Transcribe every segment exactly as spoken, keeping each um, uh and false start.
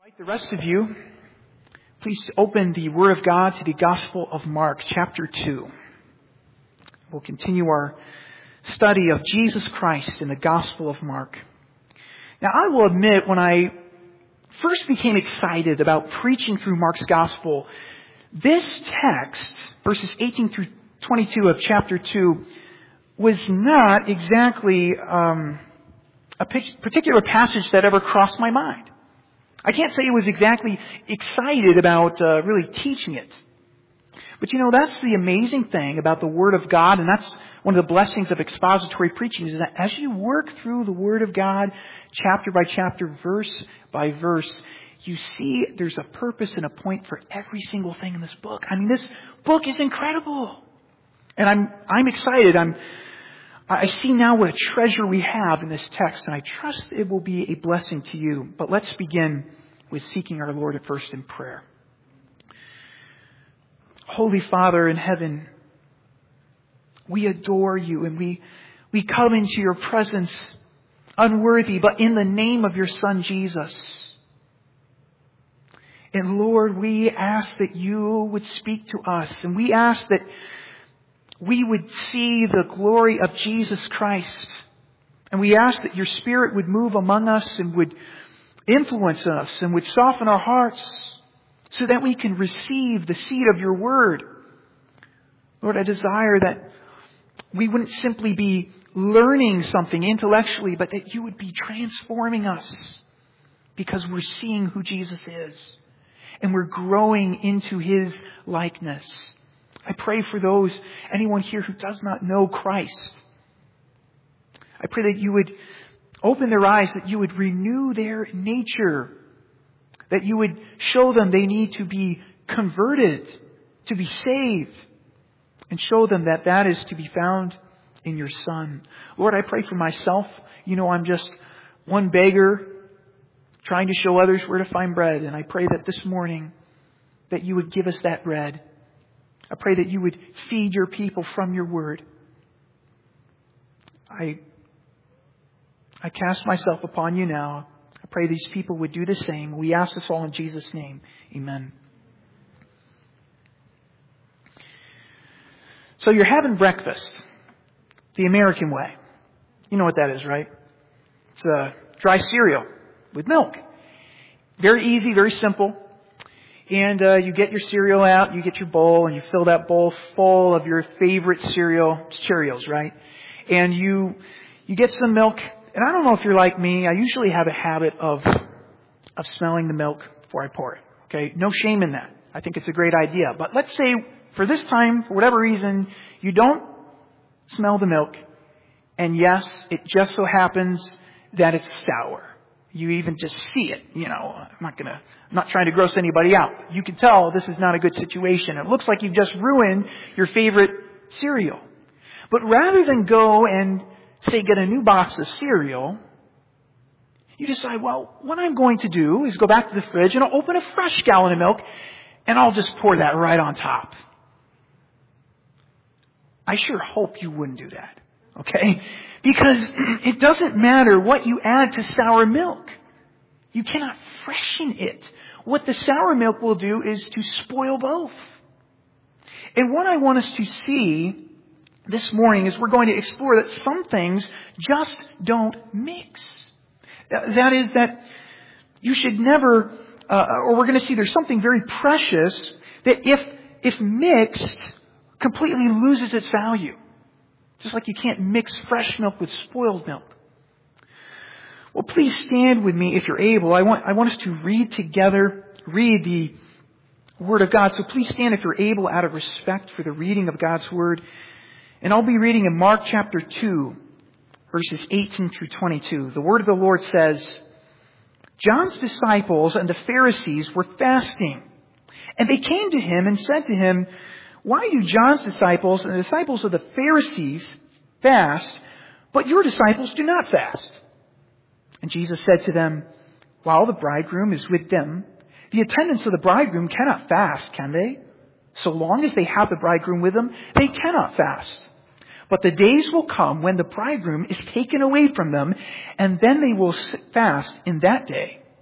Like the rest of you, please open the Word of God to the Gospel of Mark, chapter two. We'll continue our study of Jesus Christ in the Gospel of Mark. Now, I will admit, when I first became excited about preaching through Mark's Gospel, this text, verses eighteen through twenty-two of chapter two, was not exactly um, a particular passage that ever crossed my mind. I can't say I was exactly excited about uh, really teaching it. But you know, that's the amazing thing about the Word of God, and that's one of the blessings of expository preaching, is that as you work through the Word of God, chapter by chapter, verse by verse, you see there's a purpose and a point for every single thing in this book. I mean, this book is incredible. And I'm I'm excited. I'm I see now what a treasure we have in this text, and I trust it will be a blessing to you. But let's begin with seeking our Lord at first in prayer. Holy Father in heaven, we adore you, and we, we come into your presence unworthy, but in the name of your Son, Jesus. And Lord, we ask that you would speak to us, and we ask that we would see the glory of Jesus Christ. And we ask that your Spirit would move among us and would influence us and would soften our hearts so that we can receive the seed of your word. Lord, I desire that we wouldn't simply be learning something intellectually, but that you would be transforming us because we're seeing who Jesus is and we're growing into his likeness. I pray for those, anyone here who does not know Christ. I pray that you would open their eyes, that you would renew their nature, that you would show them they need to be converted, to be saved, and show them that that is to be found in your Son. Lord, I pray for myself. You know, I'm just one beggar trying to show others where to find bread, and I pray that this morning that you would give us that bread. I pray that you would feed your people from your word. I, I cast myself upon you now. I pray these people would do the same. We ask this all in Jesus' name. Amen. So you're having breakfast the American way. You know what that is, right? It's a dry cereal with milk. Very easy, very simple. And uh, you get your cereal out, you get your bowl, and you fill that bowl full of your favorite cereal. It's Cheerios, right? And you you get some milk. And I don't know if you're like me. I usually have a habit of of smelling the milk before I pour it. Okay? No shame in that. I think it's a great idea. But let's say for this time, for whatever reason, you don't smell the milk. And yes, it just so happens that it's sour. You even just see it. You know, I'm not gonna, I'm not trying to gross anybody out. You can tell this is not a good situation. It looks like you've just ruined your favorite cereal. But rather than go and say get a new box of cereal, you decide, well, what I'm going to do is go back to the fridge and I'll open a fresh gallon of milk and I'll just pour that right on top. I sure hope you wouldn't do that. Okay? Because it doesn't matter what you add to sour milk. You cannot freshen it. What the sour milk will do is to spoil both. And what I want us to see this morning is we're going to explore that some things just don't mix. That is that you should never, uh, or we're going to see there's something very precious that if, if mixed, completely loses its value. Just like you can't mix fresh milk with spoiled milk. Well, please stand with me if you're able. I want, I want us to read together, read the Word of God. So please stand if you're able out of respect for the reading of God's Word. And I'll be reading in Mark chapter two, verses eighteen through twenty-two. The Word of the Lord says, John's disciples and the Pharisees were fasting. And they came to him and said to him, why do John's disciples and the disciples of the Pharisees fast, but your disciples do not fast? And Jesus said to them, while the bridegroom is with them, the attendants of the bridegroom cannot fast, can they? So long as they have the bridegroom with them, they cannot fast. But the days will come when the bridegroom is taken away from them, and then they will fast in that day.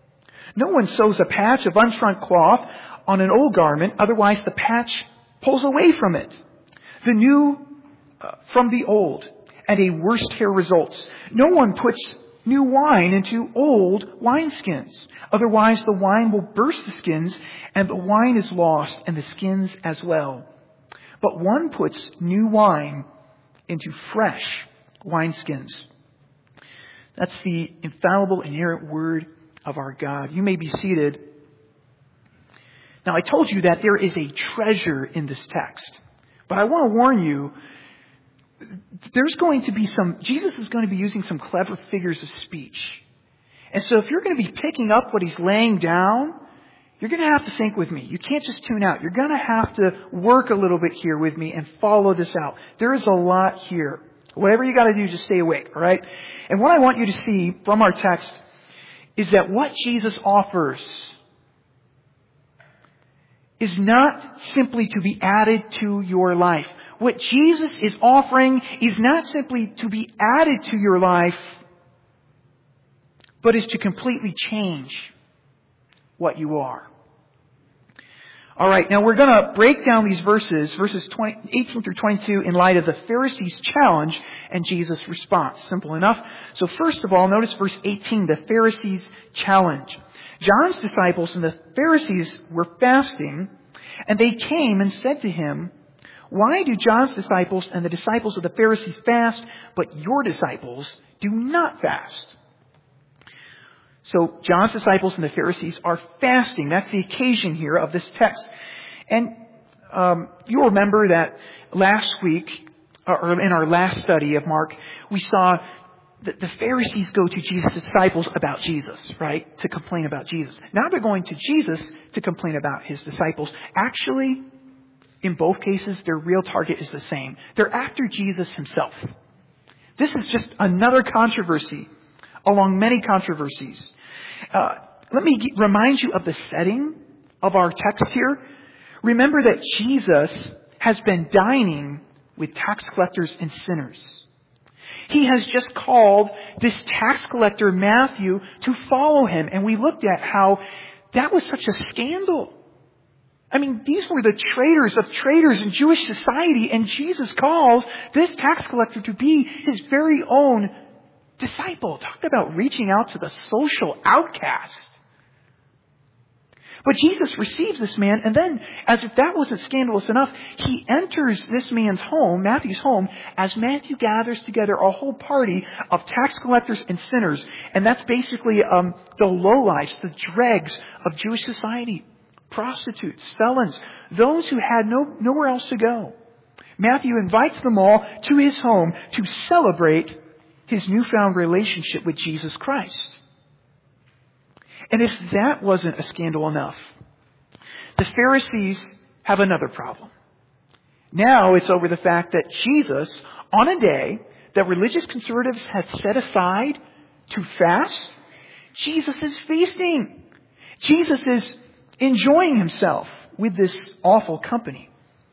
No one sews a patch of unshrunk cloth on an old garment, otherwise the patch pulls away from it. The new uh, from the old, and a worse tear results. No one puts new wine into old wineskins. Otherwise the wine will burst the skins, and the wine is lost, and the skins as well. But one puts new wine into fresh wineskins. That's the infallible, inerrant word of our God. You may be seated. Now, I told you that there is a treasure in this text. But I want to warn you, there's going to be some, Jesus is going to be using some clever figures of speech. And so if you're going to be picking up what he's laying down, you're going to have to think with me. You can't just tune out. You're going to have to work a little bit here with me and follow this out. There is a lot here. Whatever you got to do, just stay awake, all right? And what I want you to see from our text is that what Jesus offers is not simply to be added to your life. What Jesus is offering is not simply to be added to your life, but is to completely change what you are. All right, now we're going to break down these verses, verses twenty, eighteen through twenty-two, in light of the Pharisees' challenge and Jesus' response. Simple enough. So first of all, notice verse eighteen, the Pharisees' challenge. John's disciples and the Pharisees were fasting, and they came and said to him, "Why do John's disciples and the disciples of the Pharisees fast, but your disciples do not fast?" So John's disciples and the Pharisees are fasting. That's the occasion here of this text. And um, you'll remember that last week, or in our last study of Mark, we saw that the Pharisees go to Jesus' disciples about Jesus, right? To complain about Jesus. Now they're going to Jesus to complain about his disciples. Actually, in both cases, their real target is the same. They're after Jesus himself. This is just another controversy along many controversies. Uh, let me g- remind you of the setting of our text here. Remember that Jesus has been dining with tax collectors and sinners. He has just called this tax collector, Matthew, to follow him. And we looked at how that was such a scandal. I mean, these were the traitors of traitors in Jewish society. And Jesus calls this tax collector to be his very own disciple. Talk about reaching out to the social outcast. But Jesus receives this man, and then, as if that wasn't scandalous enough, he enters this man's home, Matthew's home, as Matthew gathers together a whole party of tax collectors and sinners. And that's basically um, the lowlifes, the dregs of Jewish society. Prostitutes, felons, those who had no, nowhere else to go. Matthew invites them all to his home to celebrate his newfound relationship with Jesus Christ. And if that wasn't a scandal enough, the Pharisees have another problem. Now it's over the fact that Jesus, on a day that religious conservatives had set aside to fast, Jesus is feasting. Jesus is enjoying himself with this awful company.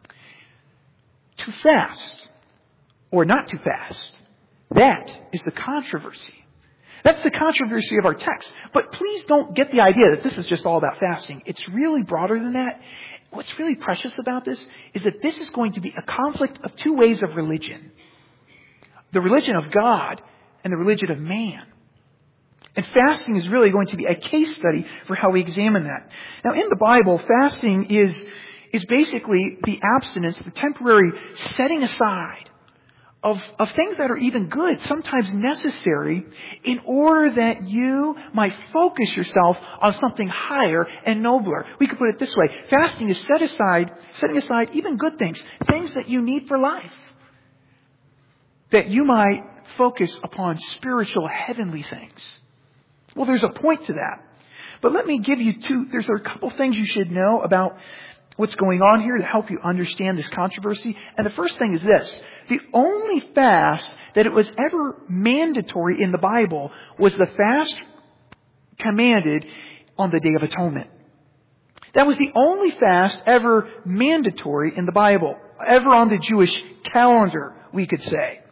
To fast, or not to fast, that is the controversy. That's the controversy of our text. But please don't get the idea that this is just all about fasting. It's really broader than that. What's really precious about this is that this is going to be a conflict of two ways of religion. The religion of God and the religion of man. And fasting is really going to be a case study for how we examine that. Now, in the Bible, fasting is, is basically the abstinence, the temporary setting aside Of, of things that are even good, sometimes necessary, in order that you might focus yourself on something higher and nobler. We could put it this way. Fasting is set aside, setting aside even good things, things that you need for life, that you might focus upon spiritual, heavenly things. Well, there's a point to that. But let me give you two, there's a couple things you should know about what's going on here to help you understand this controversy. And the first thing is this. The only fast that it was ever mandatory in the Bible was the fast commanded on the Day of Atonement. That was the only fast ever mandatory in the Bible, ever on the Jewish calendar, we could say.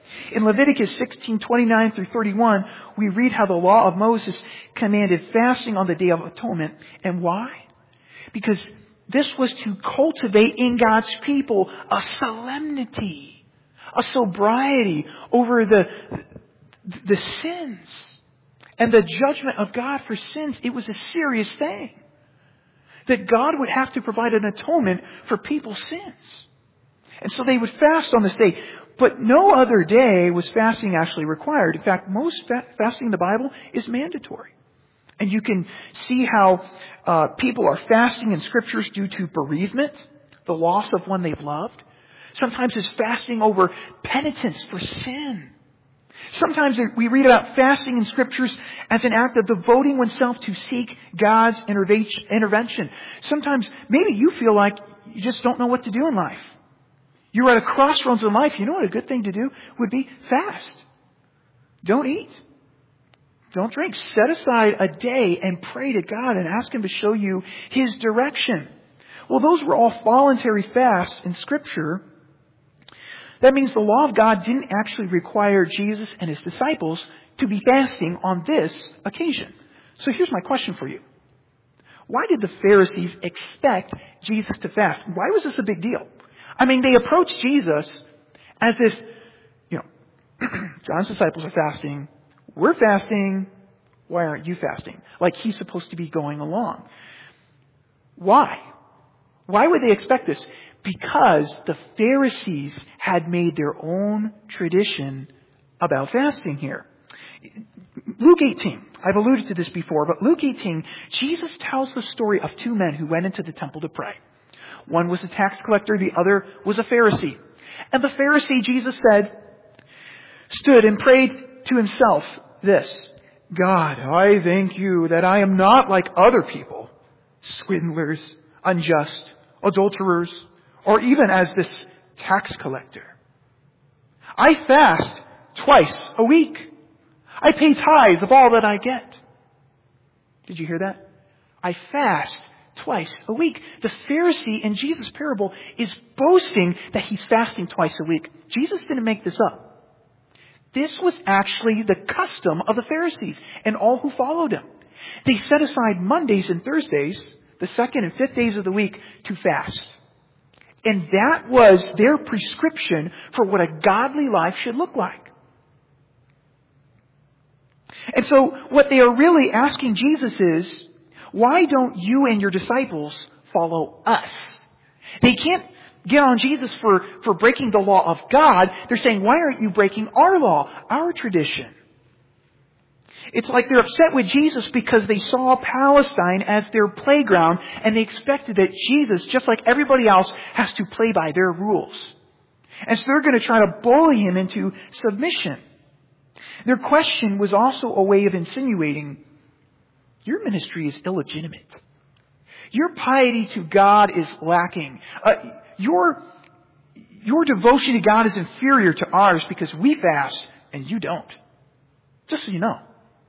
In Leviticus sixteen twenty-nine through thirty-one, we read how the law of Moses commanded fasting on the Day of Atonement. And why? Because this was to cultivate in God's people a solemnity, a sobriety over the, the sins and the judgment of God for sins. It was a serious thing. That God would have to provide an atonement for people's sins. And so they would fast on this day. But no other day was fasting actually required. In fact, most fa- fasting in the Bible is mandatory. And you can see how uh, people are fasting in Scriptures due to bereavement, the loss of one they've loved. Sometimes it's fasting over penitence for sin. Sometimes we read about fasting in Scriptures as an act of devoting oneself to seek God's intervention. Sometimes maybe you feel like you just don't know what to do in life. You're at a crossroads in life. You know what a good thing to do would be? Fast. Don't eat. Don't drink. Set aside a day and pray to God and ask Him to show you His direction. Well, those were all voluntary fasts in Scripture. That means the law of God didn't actually require Jesus and His disciples to be fasting on this occasion. So here's my question for you. Why did the Pharisees expect Jesus to fast? Why was this a big deal? I mean, they approached Jesus as if, you know, John's disciples are fasting. We're fasting. Why aren't you fasting? Like He's supposed to be going along. Why? Why would they expect this? Because the Pharisees had made their own tradition about fasting here. Luke eighteen. I've alluded to this before, but Luke eighteen, Jesus tells the story of two men who went into the temple to pray. One was a tax collector, the other was a Pharisee. And the Pharisee, Jesus said, stood and prayed to himself this: God, I thank you that I am not like other people, swindlers, unjust, adulterers, or even as this tax collector. I fast twice a week. I pay tithes of all that I get. Did you hear that? I fast twice a week. The Pharisee in Jesus' parable is boasting that he's fasting twice a week. Jesus didn't make this up. This was actually the custom of the Pharisees and all who followed him. They set aside Mondays and Thursdays, the second and fifth days of the week, to fast. And that was their prescription for what a godly life should look like. And so what they are really asking Jesus is, why don't you and your disciples follow us? They can't get on Jesus for, for breaking the law of God. They're saying, why aren't you breaking our law, our tradition? It's like they're upset with Jesus because they saw Palestine as their playground and they expected that Jesus, just like everybody else, has to play by their rules. And so they're going to try to bully him into submission. Their question was also a way of insinuating, your ministry is illegitimate. Your piety to God is lacking. Uh, your, your devotion to God is inferior to ours because we fast and you don't. Just so you know.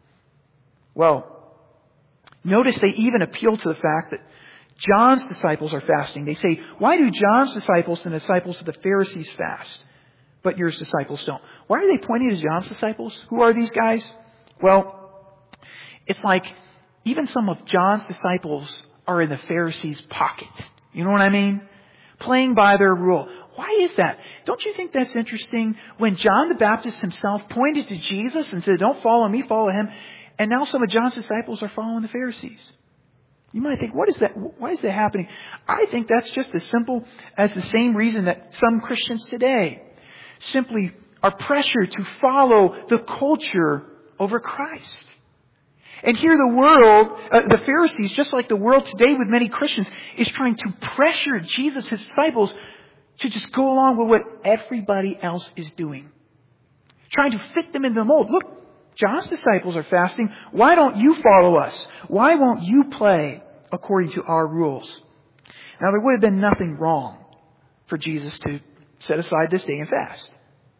Well, notice they even appeal to the fact that John's disciples are fasting. They say, why do John's disciples and the disciples of the Pharisees fast, but yours disciples don't? Why are they pointing to John's disciples? Who are these guys? Well, it's like even some of John's disciples are in the Pharisees' pocket. You know what I mean? Playing by their rule. Why is that? Don't you think that's interesting? When John the Baptist himself pointed to Jesus and said, don't follow me, follow him. And now some of John's disciples are following the Pharisees. You might think, what is that? Why is that happening? I think that's just as simple as the same reason that some Christians today simply are pressured to follow the culture over Christ. And here the world, uh, the Pharisees, just like the world today with many Christians, is trying to pressure Jesus, his disciples, to just go along with what everybody else is doing. Trying to fit them in the mold. Look, John's disciples are fasting. Why don't you follow us? Why won't you play according to our rules? Now, there would have been nothing wrong for Jesus to set aside this day and fast.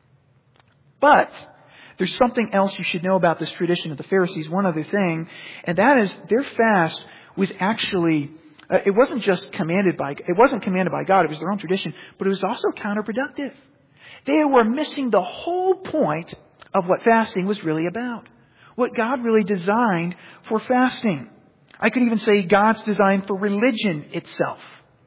But there's something else you should know about this tradition of the Pharisees. One other thing, and that is their fast was actually, uh, it wasn't just commanded by, it wasn't commanded by God. It was their own tradition, but it was also counterproductive. They were missing the whole point of what fasting was really about. What God really designed for fasting. I could even say God's design for religion itself.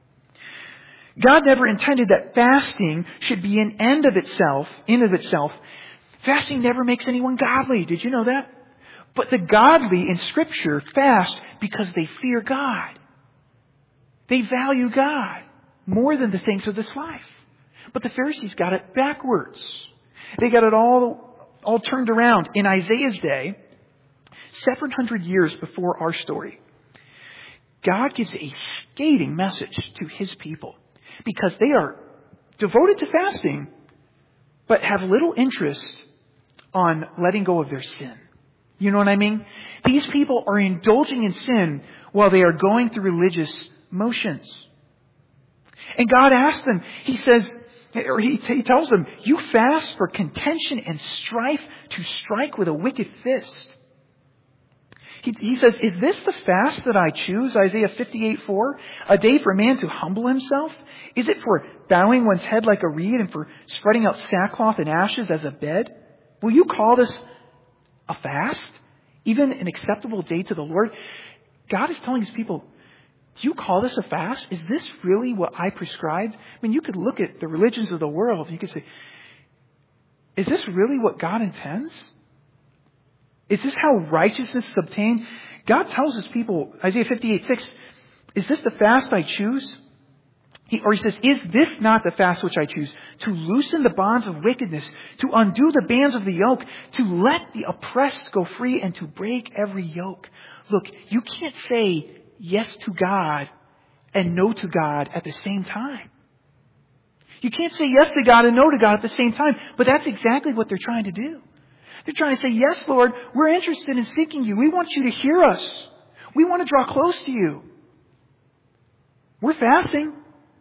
God never intended that fasting should be an end of itself, in of itself. Fasting never makes anyone godly. Did you know that? But the godly in Scripture fast because they fear God. They value God more than the things of this life. But the Pharisees got it backwards. They got it all, all turned around. In Isaiah's day, seven hundred years before our story, God gives a scathing message to His people because they are devoted to fasting, but have little interest on letting go of their sin. You know what I mean? These people are indulging in sin while they are going through religious motions. And God asks them, He says, or he, he tells them, you fast for contention and strife to strike with a wicked fist. He, he says, is this the fast that I choose? Isaiah fifty-eight four. A day for a man to humble himself? Is it for bowing one's head like a reed and for spreading out sackcloth and ashes as a bed? Will you call this a fast? Even an acceptable day to the Lord? God is telling His people, do you call this a fast? Is this really what I prescribed? I mean, you could look at the religions of the world. You could say, is this really what God intends? Is this how righteousness is obtained? God tells His people, Isaiah fifty-eight six, is this the fast I choose? He, or He says, is this not the fast which I choose? To loosen the bonds of wickedness, to undo the bands of the yoke, to let the oppressed go free, and to break every yoke. Look, you can't say yes to God and no to God at the same time. You can't say yes to God and no to God at the same time. But that's exactly what they're trying to do. They're trying to say, yes, Lord, we're interested in seeking You. We want You to hear us. We want to draw close to You. We're fasting.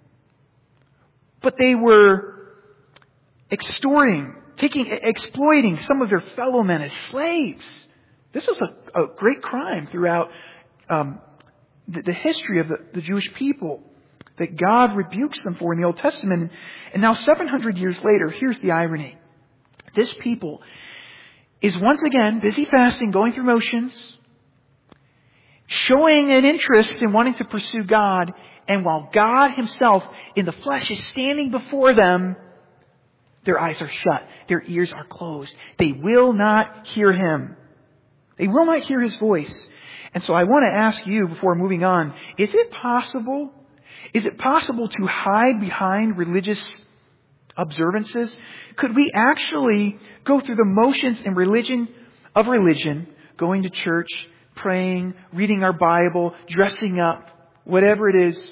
But they were extorting, taking, exploiting some of their fellow men as slaves. This was a, a great crime throughout um, the, the history of the, the Jewish people that God rebukes them for in the Old Testament. And now seven hundred years later, here's the irony. This people is once again busy fasting, going through motions, showing an interest in wanting to pursue God. And while God Himself in the flesh is standing before them, their eyes are shut. Their ears are closed. They will not hear Him. They will not hear His voice. And so I want to ask you before moving on, is it possible? Is it possible to hide behind religious observances? Could we actually go through the motions and religion of religion, going to church, praying, reading our Bible, dressing up, whatever it is,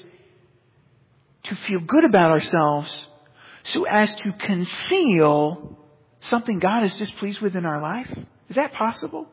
to feel good about ourselves so as to conceal something God is displeased with in our life? Is that possible?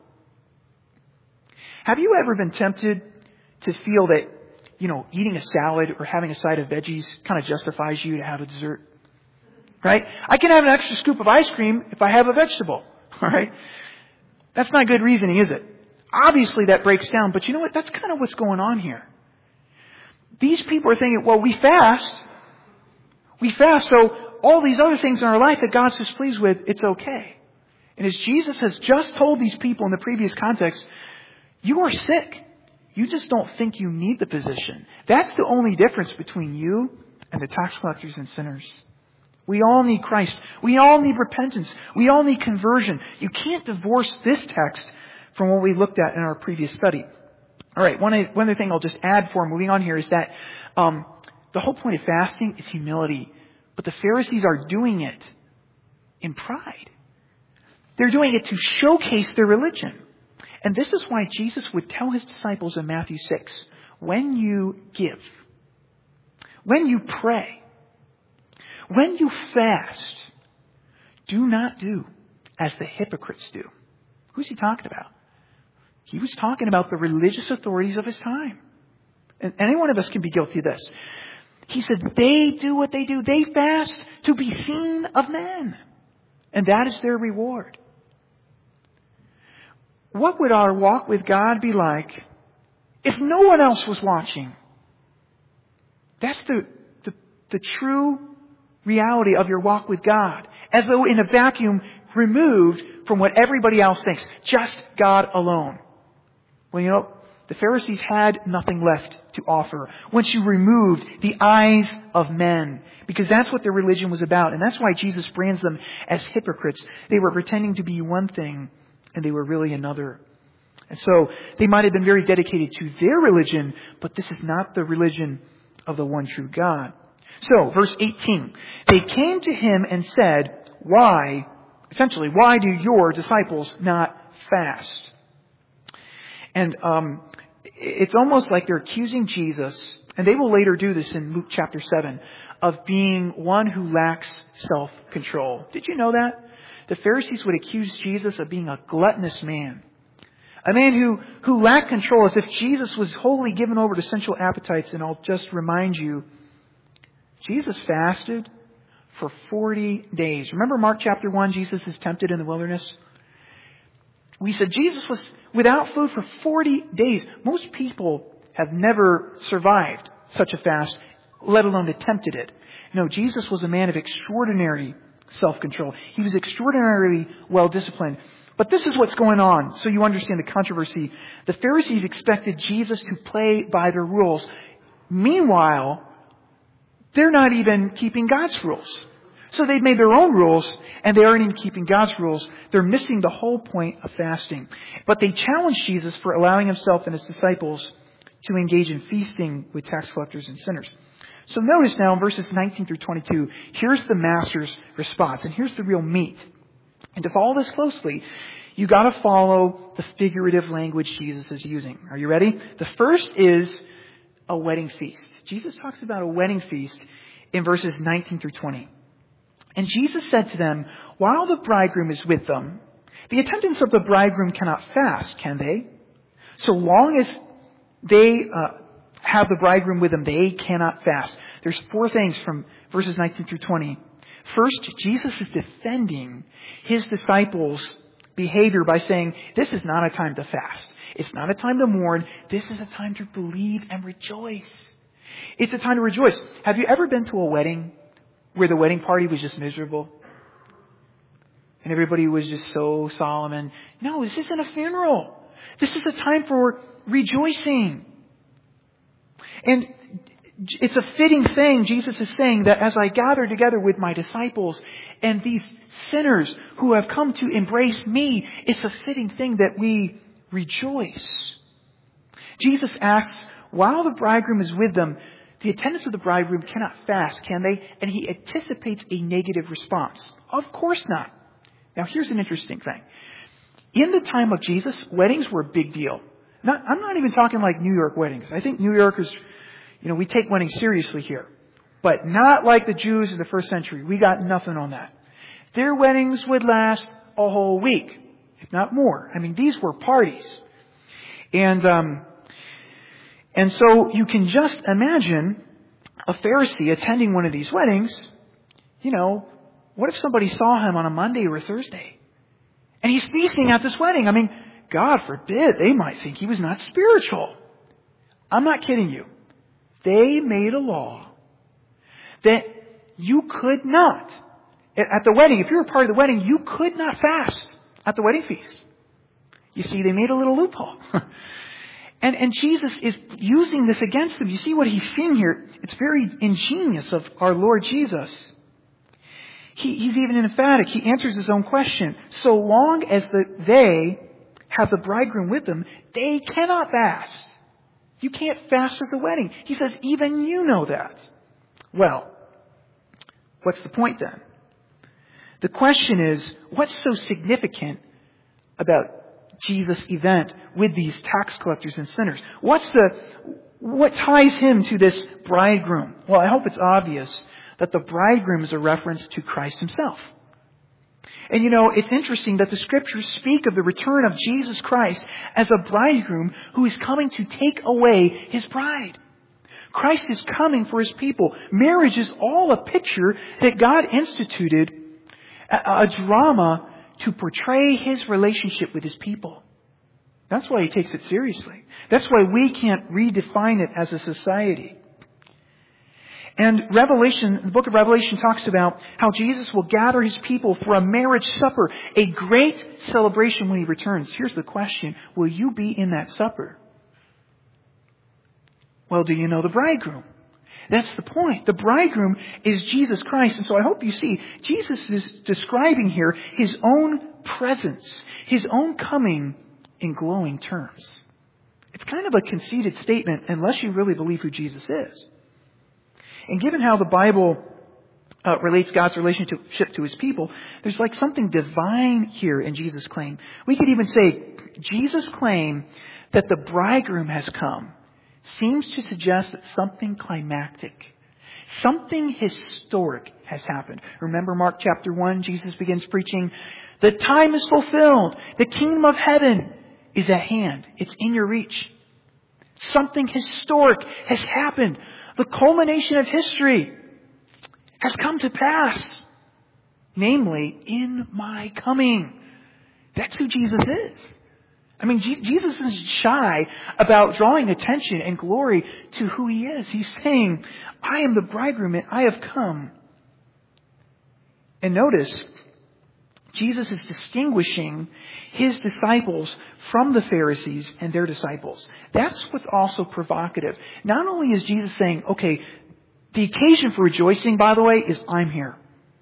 Have you ever been tempted to feel that, you know, eating a salad or having a side of veggies kind of justifies you to have a dessert? Right? I can have an extra scoop of ice cream if I have a vegetable. All right? That's not good reasoning, is it? Obviously that breaks down, but you know what? That's kind of what's going on here. These people are thinking, well, we fast. We fast, so all these other things in our life that God's displeased with, it's okay. And as Jesus has just told these people in the previous context, you are sick. You just don't think you need the physician. That's the only difference between you and the tax collectors and sinners. We all need Christ. We all need repentance. We all need conversion. You can't divorce this text from what we looked at in our previous study. All right, one, one other thing I'll just add for moving on here is that um, the whole point of fasting is humility. But the Pharisees are doing it in pride. They're doing it to showcase their religion. And this is why Jesus would tell His disciples in Matthew six, when you give, when you pray, when you fast, do not do as the hypocrites do. Who's He talking about? He was talking about the religious authorities of His time. And any one of us can be guilty of this. He said they do what they do. They fast to be seen of men. And that is their reward. What would our walk with God be like if no one else was watching? That's the, the, the true reality of your walk with God, as though in a vacuum removed from what everybody else thinks, just God alone. Well, you know, the Pharisees had nothing left to offer once you removed the eyes of men, because that's what their religion was about. And that's why Jesus brands them as hypocrites. They were pretending to be one thing and they were really another. And so they might have been very dedicated to their religion, but this is not the religion of the one true God. So, verse eighteen, they came to him and said, why, essentially, why do your disciples not fast? And um, it's almost like they're accusing Jesus, and they will later do this in Luke chapter seven, of being one who lacks self-control. Did you know that? The Pharisees would accuse Jesus of being a gluttonous man. A man who, who lacked control, as if Jesus was wholly given over to sensual appetites. And I'll just remind you, Jesus fasted for forty days. Remember Mark chapter one, Jesus is tempted in the wilderness? We said Jesus was without food for forty days. Most people have never survived such a fast, let alone attempted it. No, Jesus was a man of extraordinary self-control. He was extraordinarily well-disciplined. But this is what's going on, so you understand the controversy. The Pharisees expected Jesus to play by their rules. Meanwhile, they're not even keeping God's rules. So they've made their own rules, and they aren't even keeping God's rules. They're missing the whole point of fasting. But they challenged Jesus for allowing himself and his disciples to engage in feasting with tax collectors and sinners. So notice now in verses nineteen through twenty-two, here's the master's response, and here's the real meat. And to follow this closely, you got to follow the figurative language Jesus is using. Are you ready? The first is a wedding feast. Jesus talks about a wedding feast in verses nineteen through twenty. And Jesus said to them, while the bridegroom is with them, the attendants of the bridegroom cannot fast, can they? So long as they uh, have the bridegroom with them, they cannot fast. There's four things from verses nineteen through twenty. First, Jesus is defending his disciples' behavior by saying, this is not a time to fast. It's not a time to mourn. This is a time to believe and rejoice. It's a time to rejoice. Have you ever been to a wedding where the wedding party was just miserable? And everybody was just so solemn. And no, this isn't a funeral. This is a time for rejoicing. And it's a fitting thing, Jesus is saying, that as I gather together with my disciples and these sinners who have come to embrace me, it's a fitting thing that we rejoice. Jesus asks, while the bridegroom is with them, the attendants of the bridegroom cannot fast, can they? And he anticipates a negative response. Of course not. Now here's an interesting thing. In the time of Jesus, weddings were a big deal. Not, I'm not even talking like New York weddings. I think New Yorkers, you know, we take weddings seriously here. But not like the Jews in the first century. We got nothing on that. Their weddings would last a whole week, if not more. I mean, these were parties. And, um, and so you can just imagine a Pharisee attending one of these weddings. You know, what if somebody saw him on a Monday or a Thursday? And he's feasting at this wedding. I mean, God forbid, they might think he was not spiritual. I'm not kidding you. They made a law that you could not, at the wedding, if you were part of the wedding, you could not fast at the wedding feast. You see, they made a little loophole. and, and Jesus is using this against them. You see what he's seeing here? It's very ingenious of our Lord Jesus. He, he's even emphatic. He answers his own question. So long as the, they have the bridegroom with them, they cannot fast. You can't fast at a wedding. He says, even you know that. Well, what's the point then? The question is, what's so significant about Jesus' event with these tax collectors and sinners? What's the, what ties him to this bridegroom? Well, I hope it's obvious that the bridegroom is a reference to Christ himself. And you know, it's interesting that the scriptures speak of the return of Jesus Christ as a bridegroom who is coming to take away his bride. Christ is coming for his people. Marriage is all a picture that God instituted, a, a drama to portray his relationship with his people. That's why he takes it seriously. That's why we can't redefine it as a society. And Revelation, the book of Revelation talks about how Jesus will gather his people for a marriage supper, a great celebration when he returns. Here's the question. Will you be in that supper? Well, do you know the bridegroom? That's the point. The bridegroom is Jesus Christ. And so I hope you see, Jesus is describing here his own presence, his own coming in glowing terms. It's kind of a conceited statement unless you really believe who Jesus is. And given how the Bible uh, relates God's relationship to his people, there's like something divine here in Jesus' claim. We could even say Jesus' claim that the bridegroom has come seems to suggest that something climactic, something historic has happened. Remember Mark chapter one, Jesus begins preaching, the time is fulfilled. The kingdom of heaven is at hand. It's in your reach. Something historic has happened. The culmination of history has come to pass. Namely, in my coming. That's who Jesus is. I mean, Jesus isn't shy about drawing attention and glory to who he is. He's saying, I am the bridegroom and I have come. And notice, Jesus is distinguishing his disciples from the Pharisees and their disciples. That's what's also provocative. Not only is Jesus saying, okay, the occasion for rejoicing, by the way, is I'm here.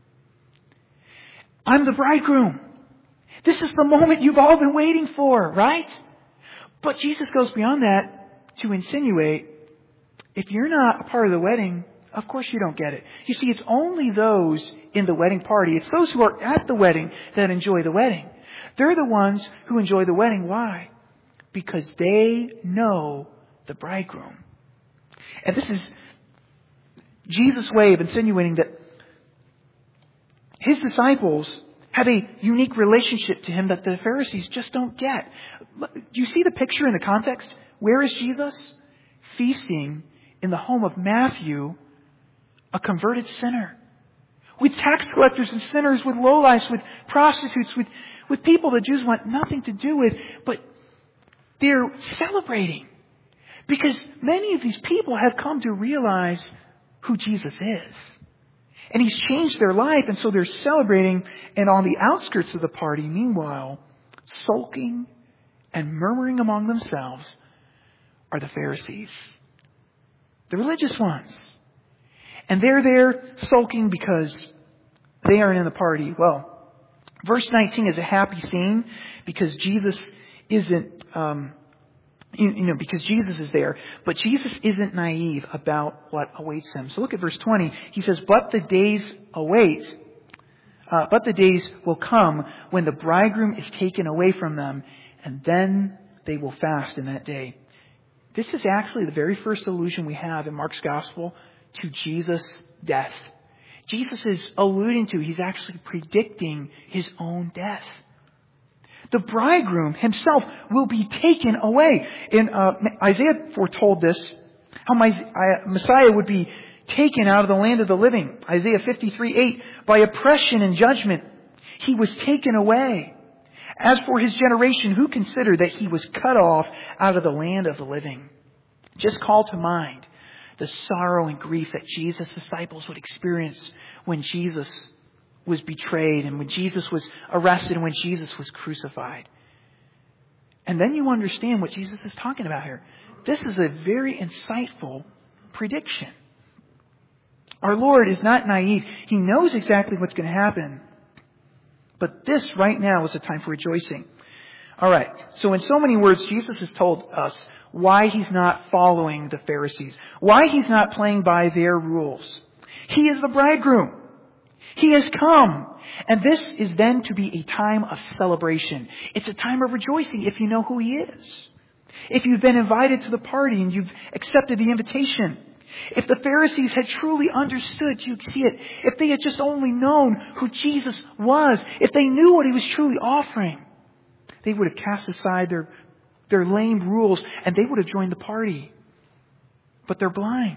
I'm the bridegroom. This is the moment you've all been waiting for, right? But Jesus goes beyond that to insinuate, if you're not a part of the wedding, of course you don't get it. You see, it's only those in the wedding party, it's those who are at the wedding that enjoy the wedding. They're the ones who enjoy the wedding. Why? Because they know the bridegroom. And this is Jesus' way of insinuating that his disciples have a unique relationship to him that the Pharisees just don't get. Do you see the picture in the context? Where is Jesus? Feasting in the home of Matthew, a converted sinner. With tax collectors and sinners, with lowlifes, with prostitutes, with, with people the Jews want nothing to do with. But they're celebrating. Because many of these people have come to realize who Jesus is. And he's changed their life, and so they're celebrating. And on the outskirts of the party, meanwhile, sulking and murmuring among themselves are the Pharisees, the religious ones. And they're there sulking because they aren't in the party. Well, verse nineteen is a happy scene because Jesus isn't, um, you, you know, because Jesus is there. But Jesus isn't naive about what awaits him. So look at verse twenty. He says, but the days await, uh, but the days will come when the bridegroom is taken away from them, and then they will fast in that day. This is actually the very first allusion we have in Mark's gospel to Jesus' death. Jesus is alluding to, he's actually predicting his own death. The bridegroom himself will be taken away. In uh, Isaiah foretold this, how Messiah would be taken out of the land of the living. Isaiah fifty-three eight, by oppression and judgment, he was taken away. As for his generation, who considered that he was cut off out of the land of the living? Just call to mind the sorrow and grief that Jesus' disciples would experience when Jesus was betrayed and when Jesus was arrested and when Jesus was crucified. And then you understand what Jesus is talking about here. This is a very insightful prediction. Our Lord is not naive. He knows exactly what's going to happen. But this right now is a time for rejoicing. All right. So in so many words, Jesus has told us why he's not following the Pharisees, why he's not playing by their rules. He is the bridegroom. He has come. And this is then to be a time of celebration. It's a time of rejoicing if you know who he is. If you've been invited to the party and you've accepted the invitation. If the Pharisees had truly understood, you see it. If they had just only known who Jesus was. If they knew what he was truly offering. They would have cast aside their, their lame rules and they would have joined the party. But they're blind.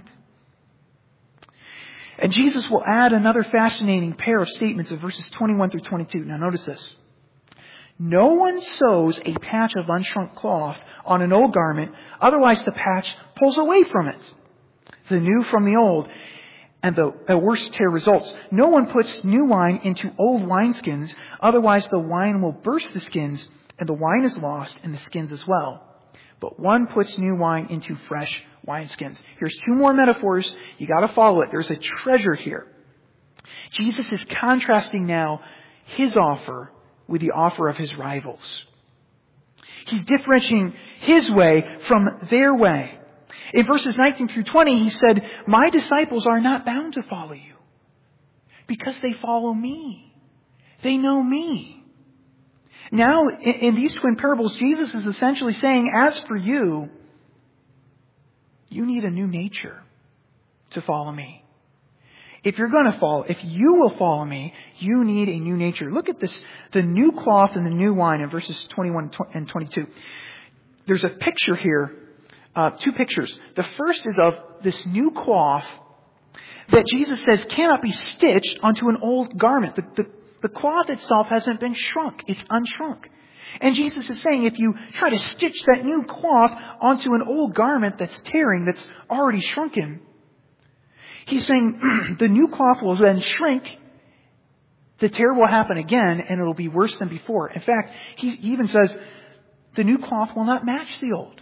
And Jesus will add another fascinating pair of statements of verses twenty-one through twenty-two. Now notice this. No one sews a patch of unshrunk cloth on an old garment, otherwise the patch pulls away from it, the new from the old, and the a worse tear results. No one puts new wine into old wineskins, otherwise the wine will burst the skins, and the wine is lost, and the skins as well. But one puts new wine into fresh wineskins. Here's two more metaphors. You got to follow it. There's a treasure here. Jesus is contrasting now his offer with the offer of his rivals. He's differentiating his way from their way. In verses nineteen through twenty, he said, "My disciples are not bound to follow you because they follow me. They know me." Now, in these twin parables, Jesus is essentially saying, as for you, you need a new nature to follow me. If you're going to follow, if you will follow me, you need a new nature. Look at this, the new cloth and the new wine in verses twenty-one and twenty-two. There's a picture here, uh, two pictures. The first is of this new cloth that Jesus says cannot be stitched onto an old garment. The, the, the cloth itself hasn't been shrunk. It's unshrunk. And Jesus is saying if you try to stitch that new cloth onto an old garment that's tearing, that's already shrunken, he's saying the new cloth will then shrink, the tear will happen again, and it'll be worse than before. In fact, he even says the new cloth will not match the old.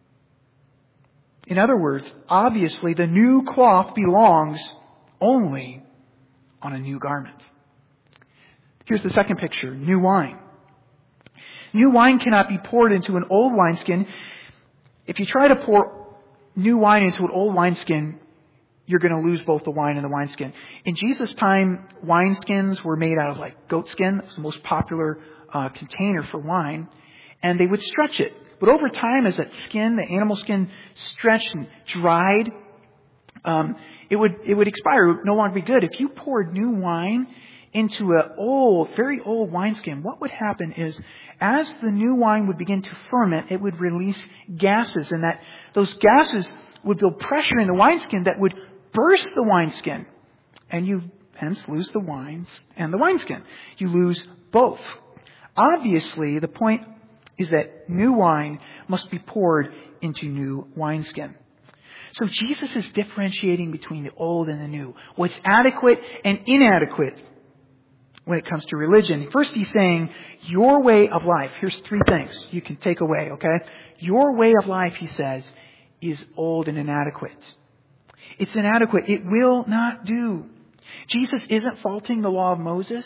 In other words, obviously the new cloth belongs only on a new garment. Here's the second picture, new wine. New wine cannot be poured into an old wineskin. If you try to pour new wine into an old wineskin, you're going to lose both the wine and the wineskin. In Jesus' time, wineskins were made out of like goat skin. It was the most popular uh, container for wine. And they would stretch it. But over time, as that skin, the animal skin, stretched and dried, um, it would it would expire. It would no longer be good. If you poured new wine into an old, very old wineskin, what would happen is, as the new wine would begin to ferment, it would release gases, and that those gases would build pressure in the wineskin that would burst the wineskin, and you hence lose the wines and the wineskin. You lose both. Obviously, the point is that new wine must be poured into new wineskin. So Jesus is differentiating between the old and the new, what's adequate and inadequate when it comes to religion. First, he's saying, your way of life, here's three things you can take away, okay? Your way of life, he says, is old and inadequate. It's inadequate. It will not do. Jesus isn't faulting the law of Moses.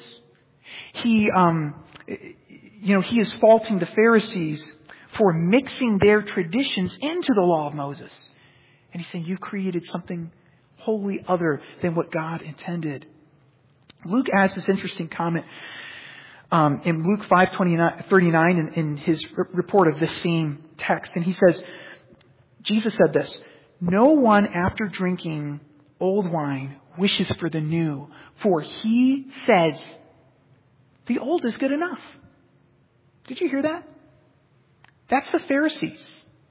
He, um, you know, he is faulting the Pharisees for mixing their traditions into the law of Moses. And he's saying, you created something wholly other than what God intended. Luke adds this interesting comment um, in Luke five thirty-nine in, in his report of this same text. And he says, Jesus said this, "No one after drinking old wine wishes for the new, for he says, the old is good enough." Did you hear that? That's the Pharisees.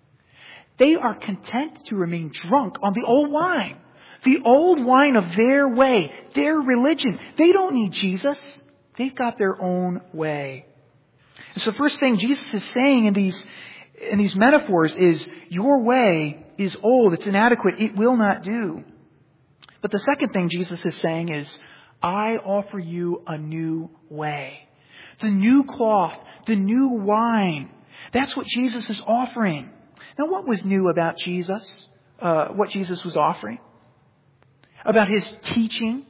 They are content to remain drunk on the old wine. The old wine of their way, their religion. They don't need Jesus. They've got their own way. And so the first thing Jesus is saying in these, in these metaphors is, your way is old. It's inadequate. It will not do. But the second thing Jesus is saying is, I offer you a new way. The new cloth, the new wine. That's what Jesus is offering. Now, what was new about Jesus? Uh, what Jesus was offering? About his teaching?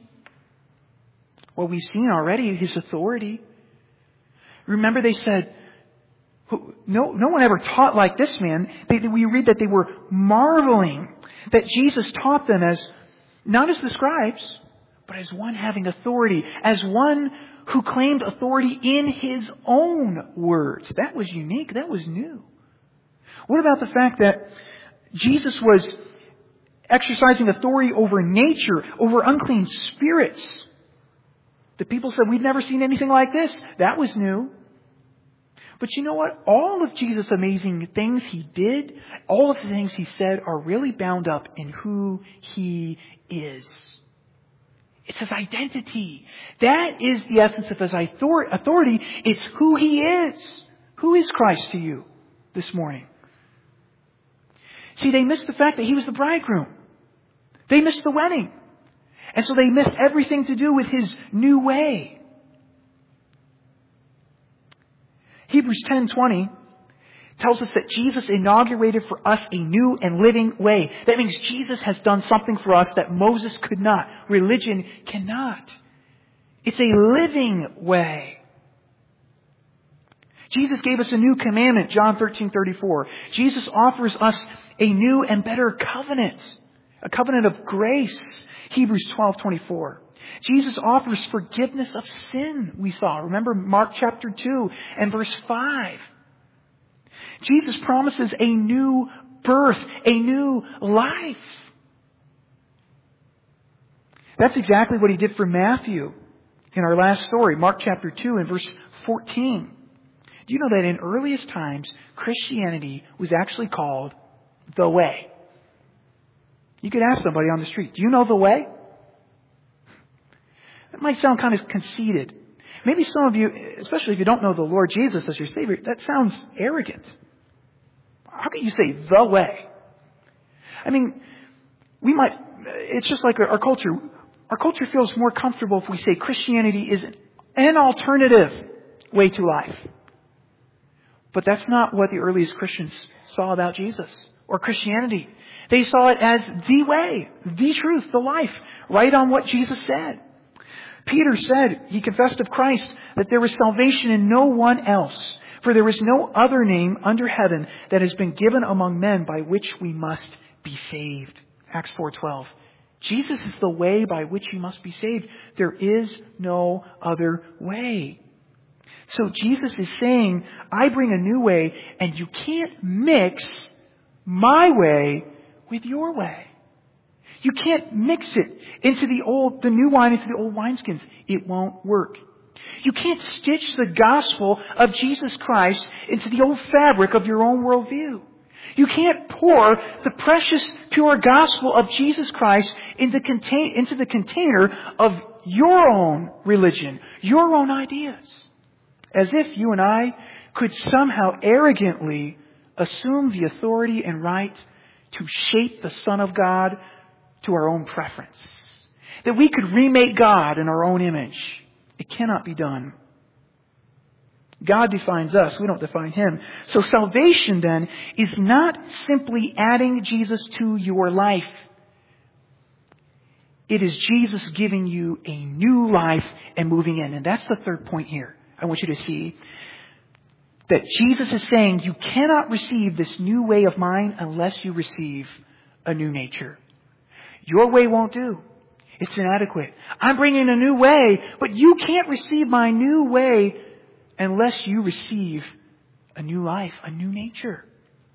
Well, we've seen already his authority. Remember, they said, no, no one ever taught like this man. They, we read that they were marveling that Jesus taught them as, not as the scribes, but as one having authority, as one who claimed authority in his own words. That was unique. That was new. What about the fact that Jesus was exercising authority over nature, over unclean spirits? The people said, we've never seen anything like this. That was new. But you know what? All of Jesus' amazing things he did, all of the things he said are really bound up in who he is. It's his identity. That is the essence of his authority. It's who he is. Who is Christ to you this morning? See, they missed the fact that he was the bridegroom. They missed the wedding. And so they missed everything to do with His new way. Hebrews ten twenty tells us that Jesus inaugurated for us a new and living way. That means Jesus has done something for us that Moses could not. Religion cannot. It's a living way. Jesus gave us a new commandment, John thirteen thirty-four. Jesus offers us a new and better covenant, a covenant of grace, Hebrews twelve twenty-four. Jesus offers forgiveness of sin, we saw. Remember Mark chapter two and verse five. Jesus promises a new birth, a new life. That's exactly what He did for Matthew in our last story, Mark chapter two and verse fourteen. Do you know that in earliest times, Christianity was actually called the way? You could ask somebody on the street, do you know the way? That might sound kind of conceited. Maybe some of you, especially if you don't know the Lord Jesus as your Savior, that sounds arrogant. How can you say the way? I mean, we might, it's just like our culture. Our culture feels more comfortable if we say Christianity is an alternative way to life. But that's not what the earliest Christians saw about Jesus or Christianity. They saw it as the way, the truth, the life, right on what Jesus said. Peter said, he confessed of Christ that there was salvation in no one else, for there is no other name under heaven that has been given among men by which we must be saved. Acts four twelve. Jesus is the way by which you must be saved. There is no other way. So Jesus is saying, I bring a new way, and you can't mix my way with your way. You can't mix it into the old, the new wine into the old wineskins. It won't work. You can't stitch the gospel of Jesus Christ into the old fabric of your own worldview. You can't pour the precious, pure gospel of Jesus Christ into, contain, into the container of your own religion, your own ideas. As if you and I could somehow arrogantly assume the authority and right to shape the Son of God to our own preference. That we could remake God in our own image. It cannot be done. God defines us. We don't define Him. So salvation then is not simply adding Jesus to your life. It is Jesus giving you a new life and moving in. And that's the third point here. I want you to see that Jesus is saying you cannot receive this new way of mine unless you receive a new nature. Your way won't do. It's inadequate. I'm bringing a new way, but you can't receive my new way unless you receive a new life, a new nature.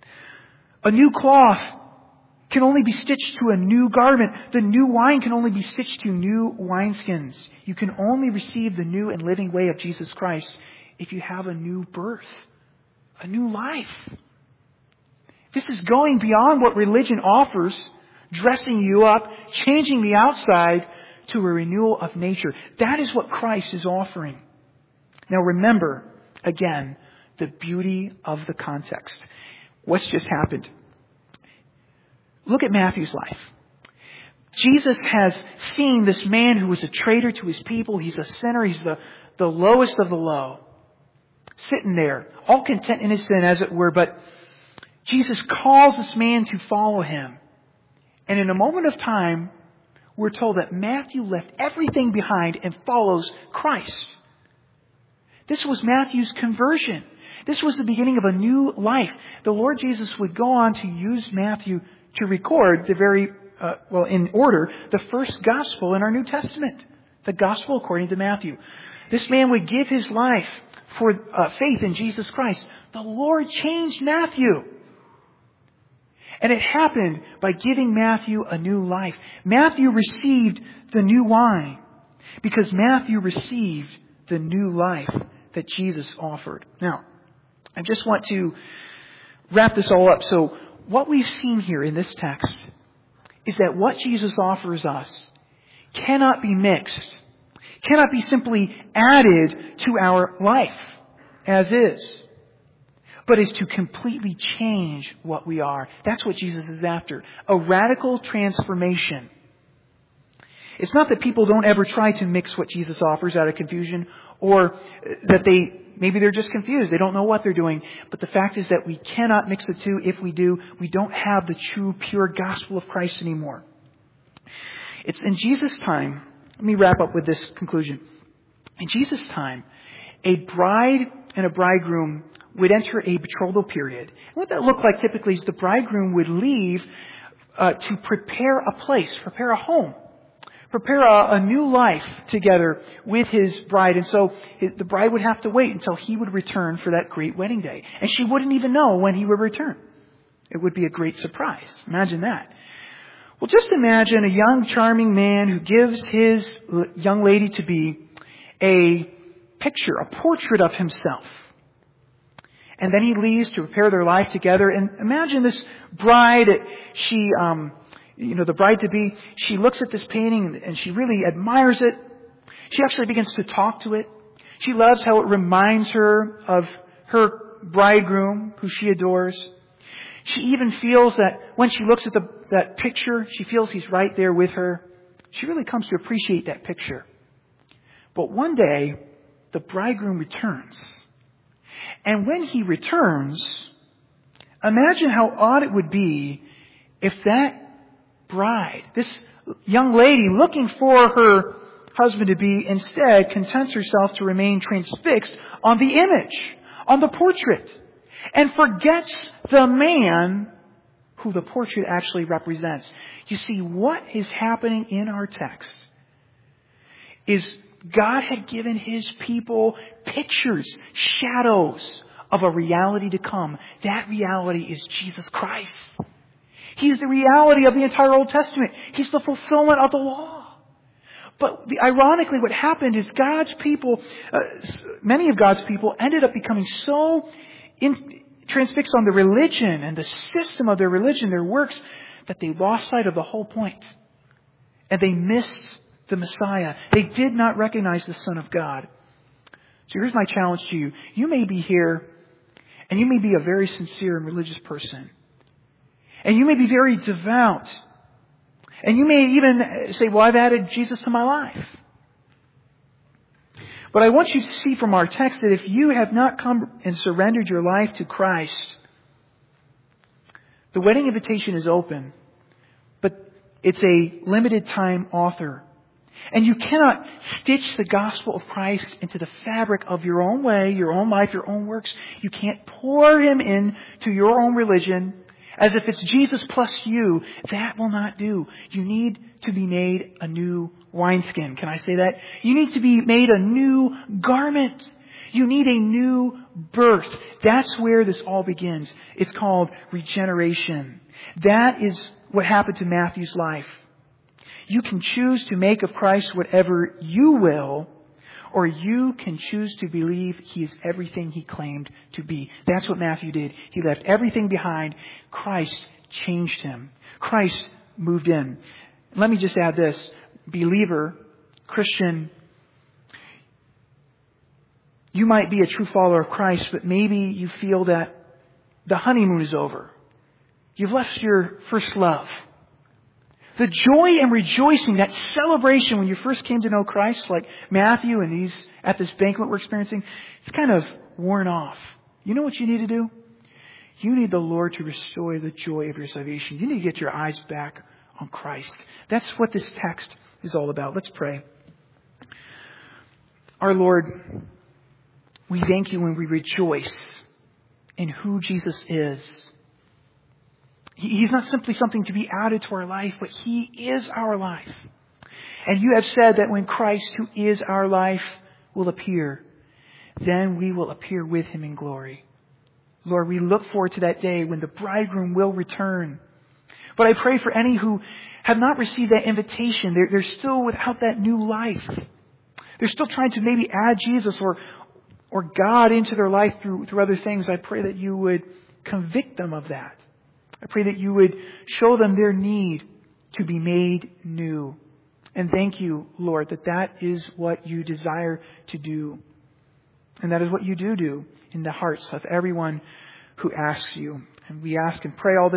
A new cloth can only be stitched to a new garment. The new wine can only be stitched to new wineskins. You can only receive the new and living way of Jesus Christ if you have a new birth, a new life. This is going beyond what religion offers, dressing you up, changing the outside to a renewal of nature. That is what Christ is offering. Now remember, again, the beauty of the context. What's just happened? Look at Matthew's life. Jesus has seen this man who was a traitor to his people. He's a sinner. He's the, the lowest of the low. Sitting there, all content in his sin, as it were. But Jesus calls this man to follow Him. And in a moment of time, we're told that Matthew left everything behind and follows Christ. This was Matthew's conversion. This was the beginning of a new life. The Lord Jesus would go on to use Matthew to record the very, uh, well, in order, the first gospel in our New Testament. The gospel according to Matthew. This man would give his life for uh, faith in Jesus Christ. The Lord changed Matthew. And it happened by giving Matthew a new life. Matthew received the new wine because Matthew received the new life that Jesus offered. Now, I just want to wrap this all up. So what we've seen here in this text is that what Jesus offers us cannot be mixed, cannot be simply added to our life as is, but is to completely change what we are. That's what Jesus is after. A radical transformation. It's not that people don't ever try to mix what Jesus offers out of confusion, or that they, maybe they're just confused. They don't know what they're doing. But the fact is that we cannot mix the two. If we do, we don't have the true, pure gospel of Christ anymore. It's in Jesus' time. Let me wrap up with this conclusion. In Jesus' time, a bride and a bridegroom would enter a betrothal period. And what that looked like typically is the bridegroom would leave uh, to prepare a place, prepare a home, prepare a, a new life together with his bride. And so his, the bride would have to wait until he would return for that great wedding day. And she wouldn't even know when he would return. It would be a great surprise. Imagine that. Well, just imagine a young, charming man who gives his young lady-to-be a picture, a portrait of himself. And then he leaves to prepare their life together. And imagine this bride, she, um, you know, the bride-to-be, she looks at this painting and she really admires it. She actually begins to talk to it. She loves how it reminds her of her bridegroom, who she adores. She even feels that when she looks at the, that picture, she feels he's right there with her. She really comes to appreciate that picture. But one day, the bridegroom returns. And when he returns, imagine how odd it would be if that bride, this young lady looking for her husband-to-be, instead contents herself to remain transfixed on the image, on the portrait, and forgets the man who the portrait actually represents. You see, what is happening in our text is God had given His people pictures, shadows of a reality to come. That reality is Jesus Christ. He is the reality of the entire Old Testament. He's the fulfillment of the law. But the, ironically, what happened is God's people, uh, many of God's people ended up becoming so in, transfixed on the religion and the system of their religion, their works, that they lost sight of the whole point. And they missed the Messiah. They did not recognize the Son of God. So here's my challenge to you. You may be here and you may be a very sincere and religious person. And you may be very devout. And you may even say, well, I've added Jesus to my life. But I want you to see from our text that if you have not come and surrendered your life to Christ, the wedding invitation is open, but it's a limited time offer. And you cannot stitch the gospel of Christ into the fabric of your own way, your own life, your own works. You can't pour Him into your own religion as if it's Jesus plus you. That will not do. You need to be made a new wineskin. Can I say that? You need to be made a new garment. You need a new birth. That's where this all begins. It's called regeneration. That is what happened to Matthew's life. You can choose to make of Christ whatever you will, or you can choose to believe He is everything He claimed to be. That's what Matthew did. He left everything behind. Christ changed him. Christ moved in. Let me just add this. Believer, Christian, you might be a true follower of Christ, but maybe you feel that the honeymoon is over. You've left your first love. The joy and rejoicing, that celebration when you first came to know Christ, like Matthew and these at this banquet we're experiencing, it's kind of worn off. You know what you need to do? You need the Lord to restore the joy of your salvation. You need to get your eyes back on Christ. That's what this text is all about. Let's pray. Our Lord, we thank You when we rejoice in who Jesus is. He's not simply something to be added to our life, but He is our life. And You have said that when Christ, who is our life, will appear, then we will appear with Him in glory. Lord, we look forward to that day when the bridegroom will return. But I pray for any who have not received that invitation. They're, they're still without that new life. They're still trying to maybe add Jesus or, or God into their life through, through other things. I pray that You would convict them of that. I pray that You would show them their need to be made new. And thank You, Lord, that that is what You desire to do. And that is what You do do in the hearts of everyone who asks You. And we ask and pray all this